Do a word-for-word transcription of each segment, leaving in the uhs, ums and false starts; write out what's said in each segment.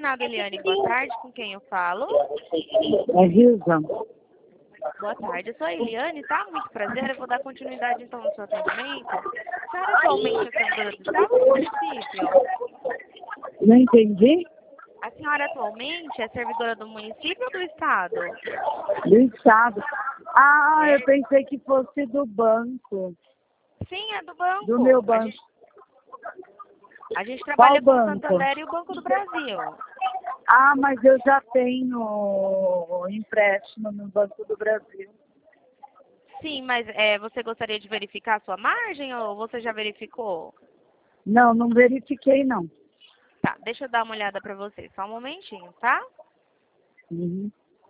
combinado, Eliane. Boa tarde, com quem eu falo? É Gilson. Boa tarde, eu sou a Eliane, tá? Muito prazer, eu vou dar continuidade então no seu atendimento. A senhora atualmente é servidora do Estado ou do município? Não entendi? A senhora atualmente é servidora do município ou do Estado? Do Estado. Ah, É. eu pensei que fosse do banco. Sim, é do banco. Do meu A banco. gente, a gente Qual trabalha com o banco? Santander e o Banco do Brasil. Ah, mas eu já tenho empréstimo no Banco do Brasil. Sim, mas é, você gostaria de verificar a sua margem ou você já verificou? Não, não verifiquei, não. Tá, deixa eu dar uma olhada pra você. Só um momentinho, tá? Uhum.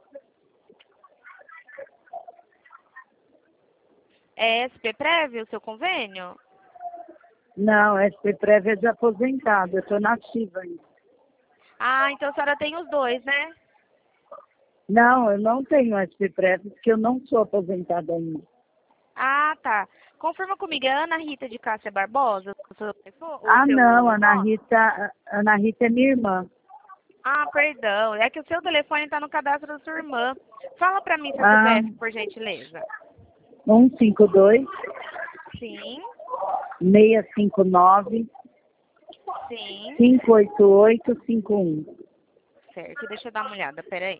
É S P Prévio o seu convênio? Não, S P Prévia é de aposentado. Eu estou nativa ainda. Ah, então a senhora tem os dois, né? Não, eu não tenho S P Prévia porque eu não sou aposentada ainda. Ah, tá. Confirma comigo, é Ana Rita de Cássia Barbosa? O seu, o Ah, seu não, Ana nome? Rita, Ana Rita é minha irmã. Ah, perdão. É que o seu telefone tá no cadastro da sua irmã. Fala pra mim seu Ah, C P F, por gentileza. um cinco dois, Sim, seis cinco nove, sim. cinco oito oito cinco um. Certo, deixa eu dar uma olhada, peraí.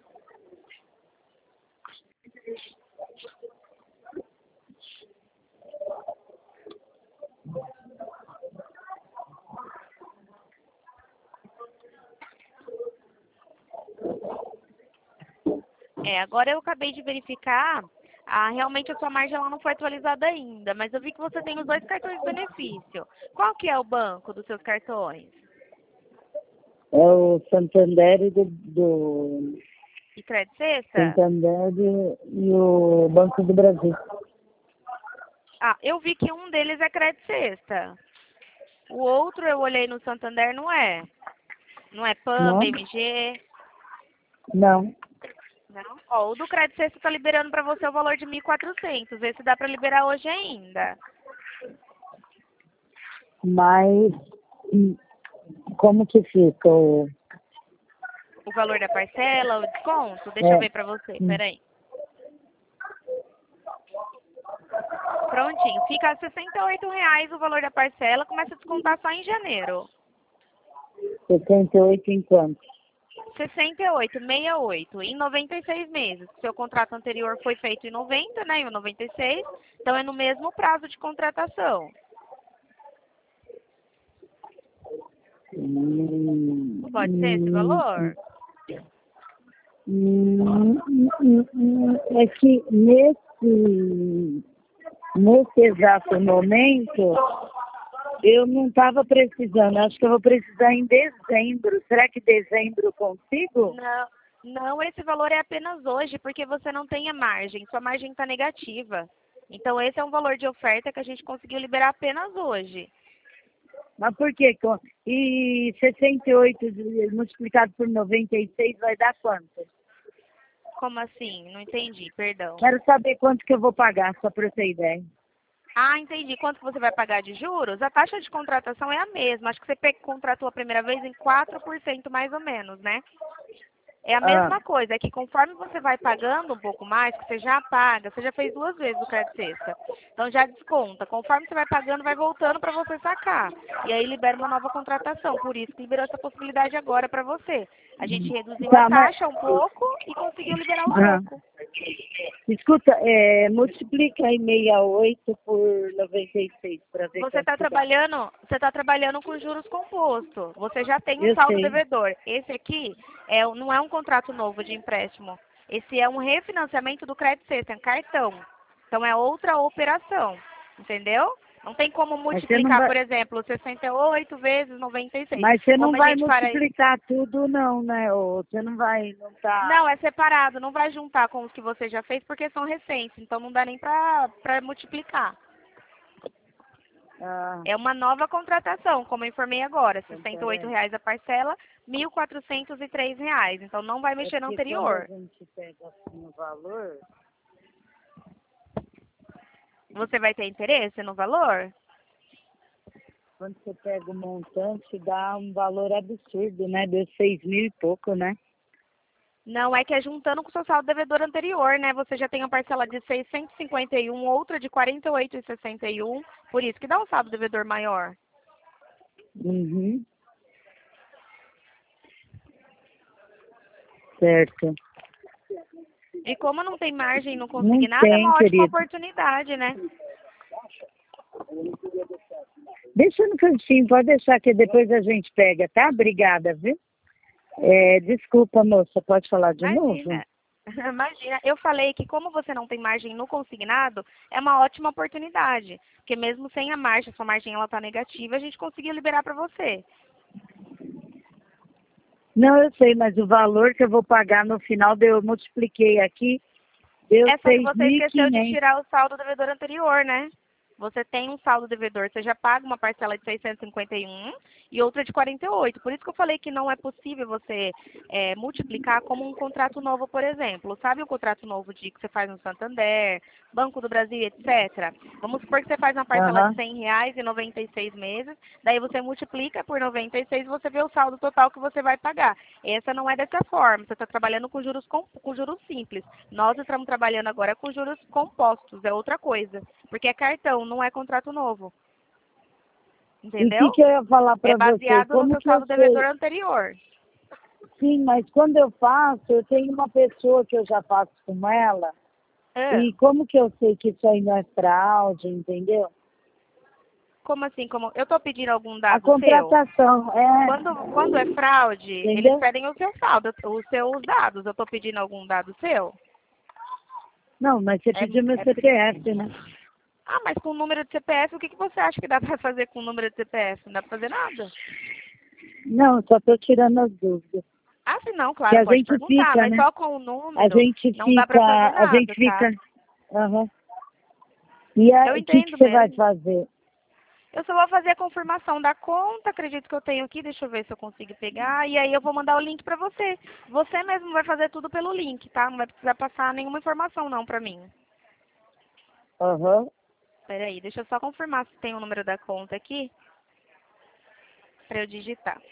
É, agora eu acabei de verificar, ah, realmente a sua margem ela não foi atualizada ainda, mas eu vi que você tem os dois cartões de benefício. Qual que é o banco dos seus cartões? É o Santander e do, do E Crédito Sexta? Santander e, e o Banco do Brasil. Ah, eu vi que um deles é Crédito Sexta. O outro eu olhei no Santander, não é? Não é PAN, Não? B M G? Não. Não? Ó, o do Crédito Sexta tá liberando para você o valor de mil e quatrocentos. Esse dá para liberar hoje ainda. Mas hum, como que fica o... O valor da parcela, o desconto? Deixa eu É, ver para você, hum, peraí. Prontinho, fica sessenta e oito reais o valor da parcela, começa a descontar só em janeiro. setenta e oito em quanto? sessenta e oito, sessenta e oito, em noventa e seis meses. Seu contrato anterior foi feito em noventa, né, em noventa e seis, então é no mesmo prazo de contratação. Hum, Pode ser esse hum, valor? hum, hum, hum, hum, é que nesse, nesse exato momento eu não estava precisando. Acho que eu vou precisar em dezembro. Será que dezembro eu consigo? Não, não, esse valor é apenas hoje, porque você não tem a margem, sua margem está negativa. Então esse é um valor de oferta que a gente conseguiu liberar apenas hoje. Mas por quê? Co- E sessenta e oito de- multiplicado por noventa e seis vai dar quanto? Como assim? Não entendi, perdão. Quero saber quanto que eu vou pagar, só para eu ter ideia. Ah, entendi. Quanto que você vai pagar de juros? A taxa de contratação é a mesma. Acho que você pe- contratou a primeira vez em quatro por cento mais ou menos, né? É a Ah, mesma coisa, é que conforme você vai pagando um pouco mais, que você já paga, você já fez duas vezes o crédito sexta. Então já desconta. Conforme você vai pagando, vai voltando para você sacar. E aí libera uma nova contratação. Por isso que liberou essa possibilidade agora para você. A gente reduziu a tá, mas... taxa um pouco e conseguiu liberar um Ah, pouco. escuta, é, multiplica aí sessenta e oito por noventa e seis para ver Você quanto está que dá. trabalhando, você está trabalhando com juros compostos. Você já tem um Eu saldo sei. devedor. Esse aqui é, um- não é um contrato novo de empréstimo. Esse é um refinanciamento do crédito sexta, é um cartão. Então é outra operação, entendeu? Não tem como Mas você não multiplicar, vai, por exemplo, sessenta e oito vezes noventa e seis. mas você não Como a vai gente para isso? multiplicar tudo não, né? Ou você não vai, não tá... Não, é separado, não vai juntar com os que você já fez porque são recentes, então não dá nem para multiplicar. Ah, É uma nova contratação, como eu informei agora, então sessenta e oito peraí. reais a parcela, mil quatrocentos e três reais. Então não vai É mexer no porque quando a anterior. gente pega assim o valor, Você vai ter interesse no valor? quando você pega o montante, dá um valor absurdo, né? Deu seis mil e pouco, né? Não, é que é juntando com o seu saldo devedor anterior, né? Você já tem a parcela de seiscentos e cinquenta e um, outra de quarenta e oito reais e sessenta e um, por isso que dá um saldo devedor maior. Uhum. Certo. E como não tem margem no Não consignado, é tem, uma ótima querido. oportunidade, né? Deixa no cantinho, pode deixar que depois a gente pega, tá? Obrigada, viu? É, desculpa, moça, pode falar de Imagina. novo? Imagina, eu falei que como você não tem margem no consignado, é uma ótima oportunidade. Porque mesmo sem a margem, sua margem ela tá negativa, a gente conseguiu liberar para você. Não, eu sei, mas o valor que eu vou pagar no final, deu, eu multipliquei aqui, deu É só que seis você mil e esqueceu de quinhentos. tirar o saldo devedor anterior, né? Você tem um saldo devedor, você já paga uma parcela de seiscentos e cinquenta e um e outra de quarenta e oito. Por isso que eu falei que não é possível você é, multiplicar como um contrato novo, por exemplo. Sabe o contrato novo de que você faz no Santander, Banco do Brasil, etcétera. Vamos supor que você faz uma parcela de Aham. cem reais em noventa e seis meses, daí você multiplica por noventa e seis e você vê o saldo total que você vai pagar. Essa não é dessa forma, você está trabalhando com juros, com, com juros simples. Nós estamos trabalhando agora com juros compostos, é outra coisa. Porque é cartão, não é contrato novo. E o Entendeu? que, que eu ia falar É para você? baseado no Como seu que eu saldo devedor sei? anterior. Sim, mas quando eu faço, eu tenho uma pessoa que eu já faço com ela, Ah, e como que eu sei que isso aí não é fraude, entendeu? como assim? Como... Eu estou pedindo algum A dado seu? contratação, é, Quando, quando é fraude, eles entendeu? pedem o seu saldo, os seus dados. Eu estou pedindo algum dado seu? Não, mas você É, pediu meu é... C P F, né? Ah, mas com o número de C P F, o que, que você acha que dá para fazer com o número de C P F? Não dá para fazer nada. Não, só estou tirando as dúvidas. Ah, sim, não, Que claro, a pode gente perguntar, fica, mas né? só com o A número gente não dá para fica, fazer a gente nada, tá? fica, aham. E Eu aí, o que, que entendo você vai mesmo. fazer? Eu só vou fazer a confirmação da conta, acredito que eu tenho aqui, deixa eu ver se eu consigo pegar, e aí eu vou mandar o link pra você. Você mesmo vai fazer tudo pelo link, tá? Não vai precisar passar nenhuma informação não pra mim. Aham. Peraí, deixa eu só confirmar se tem o número da conta aqui, pra eu digitar.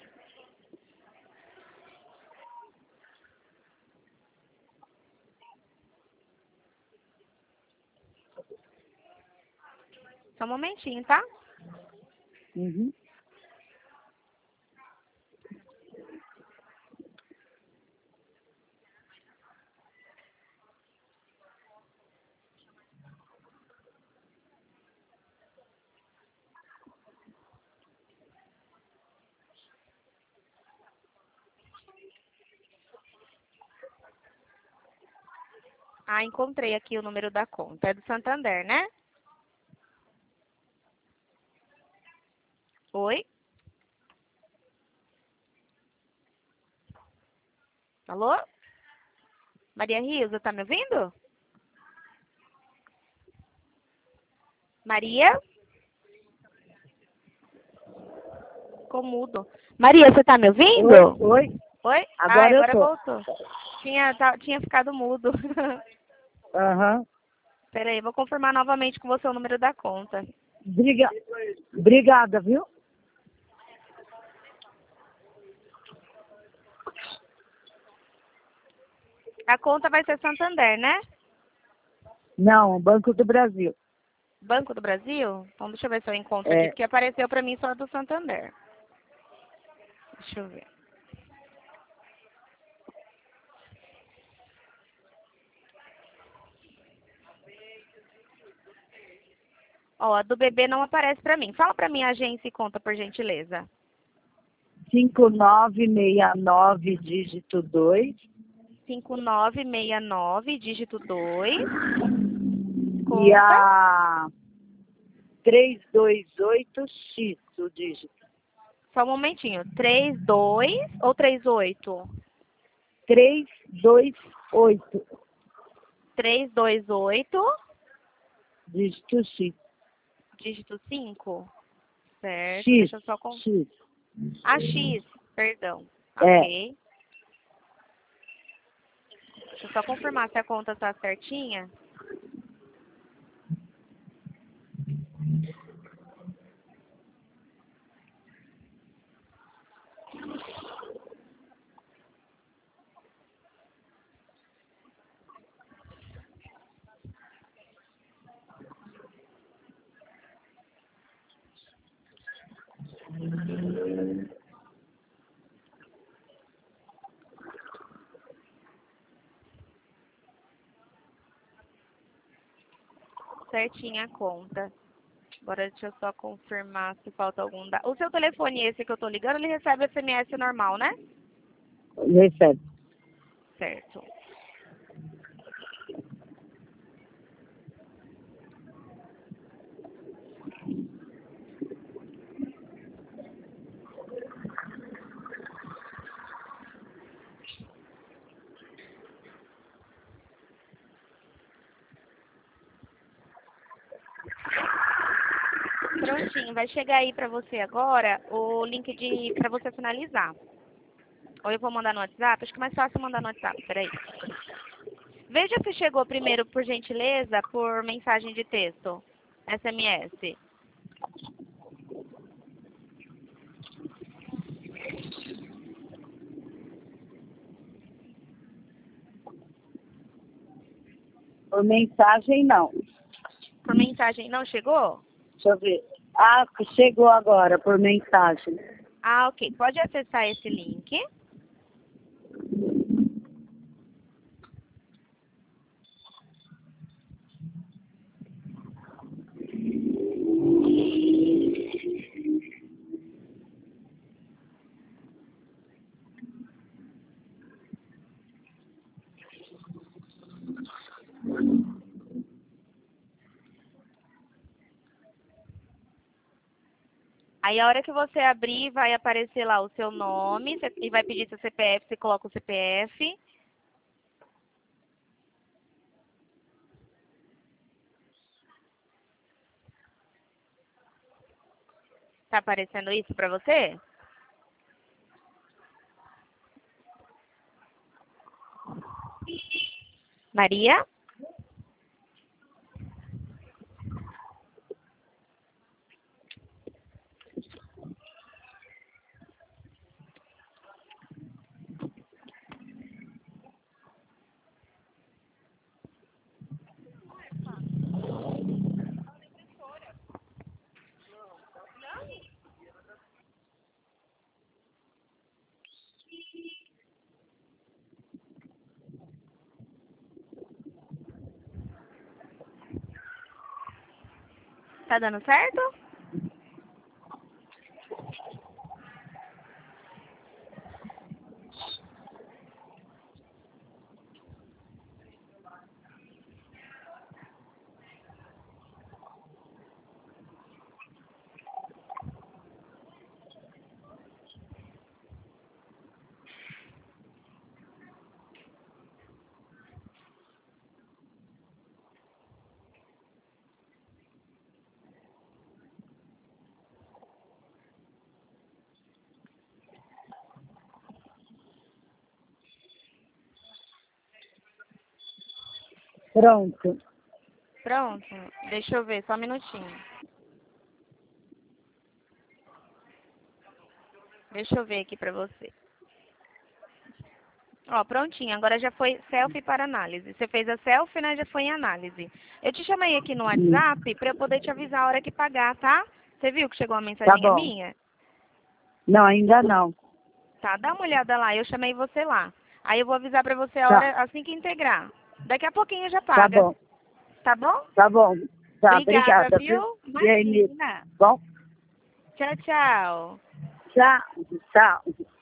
Só um momentinho, tá? Uhum. Ah, encontrei aqui o número da conta. É do Santander, né? Oi? Alô? Maria Rilza, tá me ouvindo? Maria? Ficou mudo. Maria, você tá me Oi, ouvindo? oi. Oi? Ah, Agora eu agora tô. voltou. Tinha, tá- tinha ficado mudo. Aham. Peraí, vou confirmar novamente com você o número da conta. Briga... Obrigada, viu? A conta vai ser Santander, né? Não, Banco do Brasil. Banco do Brasil? Então deixa eu ver se eu encontro aqui, É, porque apareceu pra mim só do Santander. Deixa eu ver. Ó, a do bebê não aparece pra mim. Fala pra mim a agência e conta, por gentileza. cinco nove seis nove, dígito dois. cinco nove seis nove, dígito dois. E Conta. a trezentos e vinte e oito X, o dígito. Só um momentinho. três dois ou três oito? trezentos e vinte e oito, três dois oito, dígito X. dígito cinco. Certo, X, deixa eu só... Com... X. Ah, X, perdão. É, Ok. Deixa eu só confirmar se a conta tá certinha. certinha a conta. Agora deixa eu só confirmar se falta algum dado. O seu telefone esse que eu tô ligando, ele recebe S M S normal, né? Recebe. Certo. Prontinho, vai chegar aí pra você agora o link de para você finalizar. Ou eu vou mandar no WhatsApp, acho que é mais fácil mandar no WhatsApp, peraí. Veja se chegou primeiro, por gentileza, por mensagem de texto, S M S. Por mensagem, não. Por mensagem não chegou? Deixa eu ver. Ah, chegou agora, por mensagem. Ah, ok. Pode acessar esse link. Aí a hora que você abrir, vai aparecer lá o seu nome e vai pedir seu C P F, você coloca o C P F. Tá aparecendo isso pra você? Maria? Tá dando certo? Pronto. Pronto. Deixa eu ver, só um minutinho. Deixa eu ver aqui pra você. Ó, prontinho. Agora já foi selfie para análise. Você fez a selfie, né? Já foi em análise. Eu te chamei aqui no WhatsApp pra eu poder te avisar a hora que pagar, tá? Você viu que chegou uma Tá mensaginha bom. minha? Não, ainda não. Tá, dá uma olhada lá. Eu chamei você lá. Aí eu vou avisar pra você a Tá. hora assim que integrar. Daqui a pouquinho já Tá paga. bom. Tá bom? Tá bom. Tá, Obrigada, obrigada, viu? viu? E aí, Nilce? Imagina. Bom? Tchau, tchau. Tchau. Tchau.